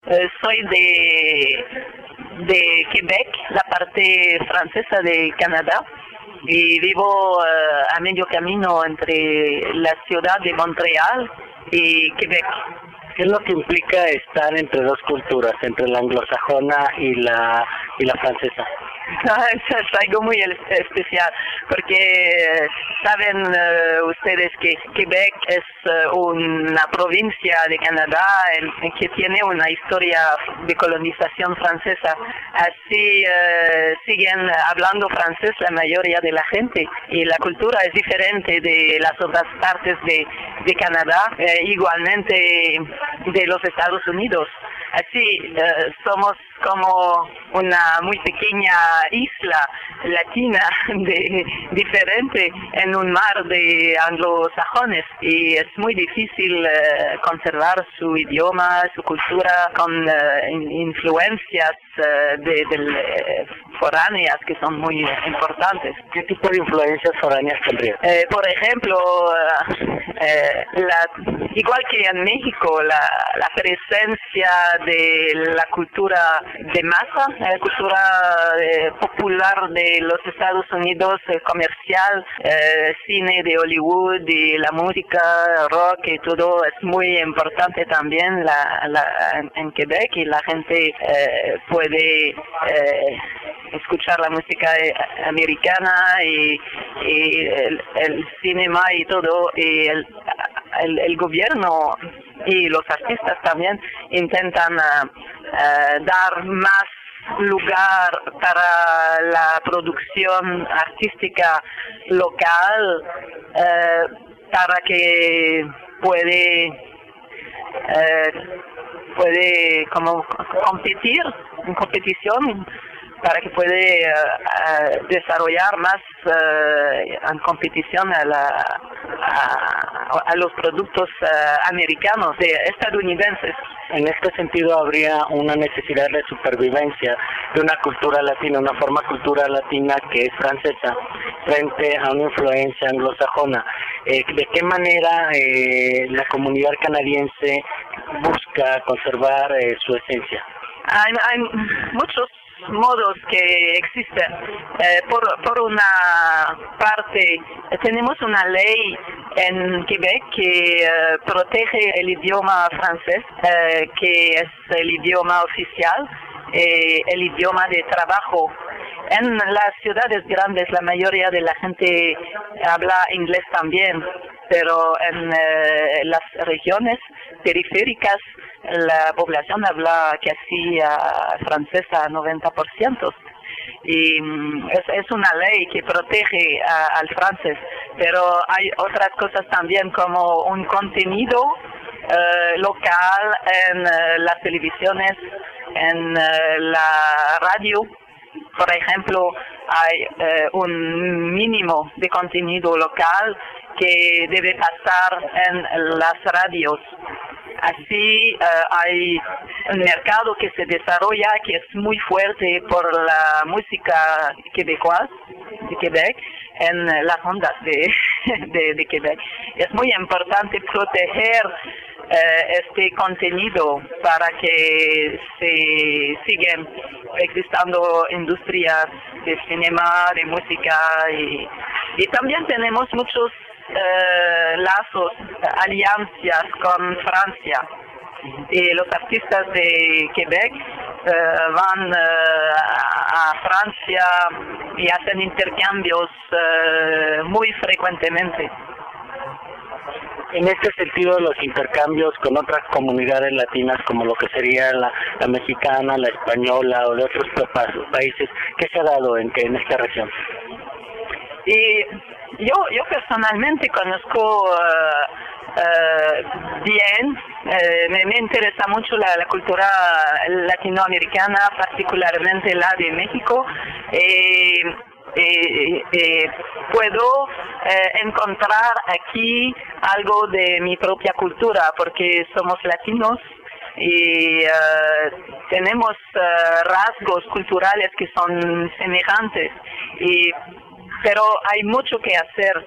Soy de Quebec, la parte francesa de Canadá, y vivo a medio camino entre la ciudad de Montreal y Quebec. ¿Qué es lo que implica estar entre dos culturas, entre la anglosajona y la francesa? Es algo muy especial, porque saben ustedes que Quebec es una provincia de Canadá que tiene una historia de colonización francesa. Así siguen hablando francés la mayoría de la gente, y la cultura es diferente de las otras partes de Canadá, igualmente de los Estados Unidos. Así somos como una muy pequeña isla latina diferente en un mar de anglosajones, y es muy difícil conservar su idioma, su cultura con influencias foráneas que son muy importantes. ¿Qué tipo de influencias foráneas tendría? Por ejemplo, igual que en México, la presencia de la cultura de masa, la cultura popular de los Estados Unidos, comercial, cine de Hollywood y la música, rock y todo es muy importante también en Quebec, y la gente puede escuchar la música americana y el cinema y todo, y el gobierno y los artistas también intentan dar más lugar para la producción artística local, para que puede como competir en competición, para que puede desarrollar más en competición a los productos americanos, estadounidenses. En este sentido, habría una necesidad de supervivencia de una cultura latina, una forma cultura latina que es francesa, frente a una influencia anglosajona. ¿De qué manera la comunidad canadiense busca conservar su esencia? Hay muchos modos que existen. Por una parte, tenemos una ley en Quebec que protege el idioma francés, que es el idioma oficial, el idioma de trabajo. En las ciudades grandes la mayoría de la gente habla inglés también, pero en las regiones periféricas la población habla casi francesa, 90%. Y es una ley que protege al francés, pero hay otras cosas también, como un contenido local en las televisiones, en la radio. Por ejemplo, hay un mínimo de contenido local que debe pasar en las radios. Así hay un mercado que se desarrolla, que es muy fuerte por la música quebecoise de Quebec en las ondas de Quebec. Es muy importante proteger este contenido para que se sigan existando industrias de cinema, de música, y también tenemos muchos lazos, alianzas con Francia. Y los artistas de Quebec van a Francia y hacen intercambios muy frecuentemente. En este sentido, los intercambios con otras comunidades latinas, como lo que sería la mexicana, la española o de otros países, ¿qué se ha dado en esta región? Y yo personalmente conozco bien, me interesa mucho la cultura latinoamericana, particularmente la de México. Puedo encontrar aquí algo de mi propia cultura, porque somos latinos y tenemos rasgos culturales que son semejantes, pero hay mucho que hacer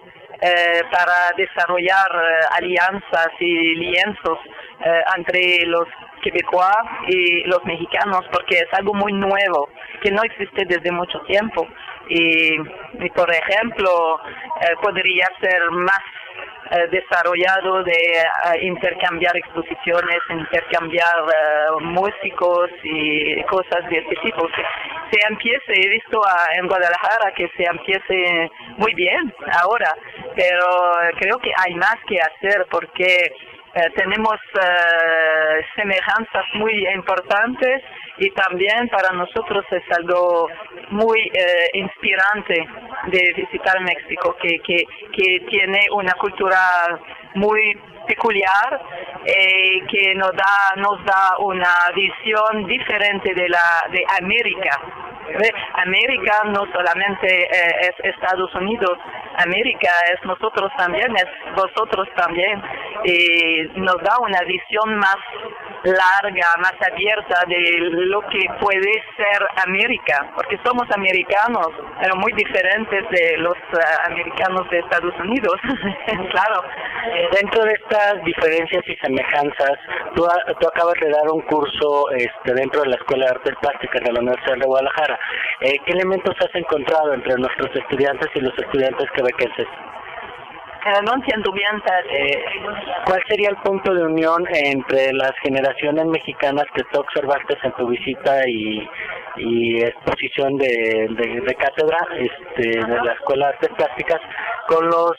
para desarrollar alianzas y lienzos entre los quebecois y los mexicanos, porque es algo muy nuevo, que no existe desde mucho tiempo. Y por ejemplo, podría ser más desarrollado de intercambiar exposiciones, intercambiar músicos y cosas de este tipo. Se empiece, he visto en Guadalajara que se empiece muy bien ahora, pero creo que hay más que hacer porque tenemos semejanzas muy importantes y también para nosotros es algo muy inspirante de visitar México, que tiene una cultura muy peculiar, que nos da una visión diferente de América. América no solamente es Estados Unidos, América es nosotros también, es vosotros también, y nos da una visión más larga, más abierta de lo que puede ser América, porque somos americanos, pero muy diferentes de los americanos de Estados Unidos. Claro. Dentro de estas diferencias y semejanzas, tú acabas de dar un curso dentro de la Escuela de Artes Plásticas de la Universidad de Guadalajara. ¿Qué elementos has encontrado entre nuestros estudiantes y los estudiantes quebequenses? No entiendo bien. ¿Cuál sería el punto de unión entre las generaciones mexicanas que tú observaste en tu visita y exposición de cátedra de la Escuela de Artes Plásticas con los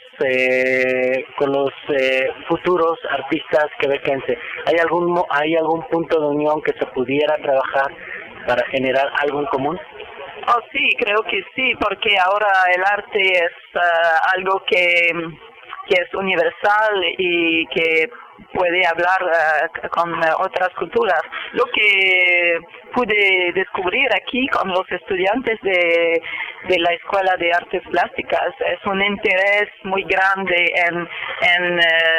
futuros artistas quebequenses? ¿Hay algún punto de unión que se pudiera trabajar para generar algo en común? Oh, sí, creo que sí, porque ahora el arte es algo que es universal y que puede hablar con otras culturas. Lo que pude descubrir aquí con los estudiantes de la Escuela de Artes Plásticas es un interés muy grande en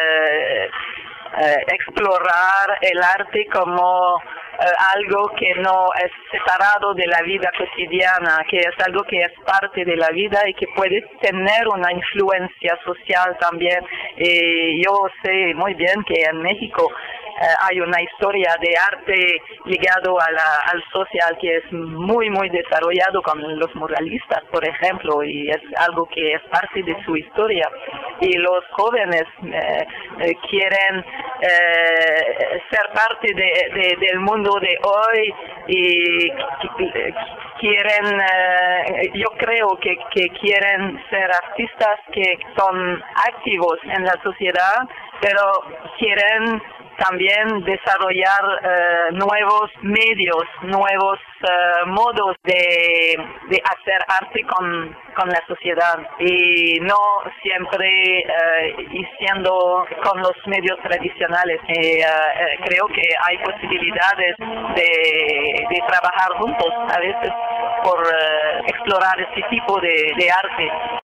explorar el arte como algo que no es separado de la vida cotidiana, que es algo que es parte de la vida y que puede tener una influencia social también. Yo sé muy bien que en México hay una historia de arte ligado al social que es muy desarrollado con los muralistas, por ejemplo, y es algo que es parte de su historia. Y los jóvenes quieren ser parte del mundo de hoy y quieren, yo creo que quieren ser artistas que son activos en la sociedad, pero quieren también desarrollar nuevos medios, nuevos modos de hacer arte con la sociedad y no siempre siendo con los medios tradicionales. Creo que hay posibilidades de trabajar juntos a veces por explorar este tipo de arte.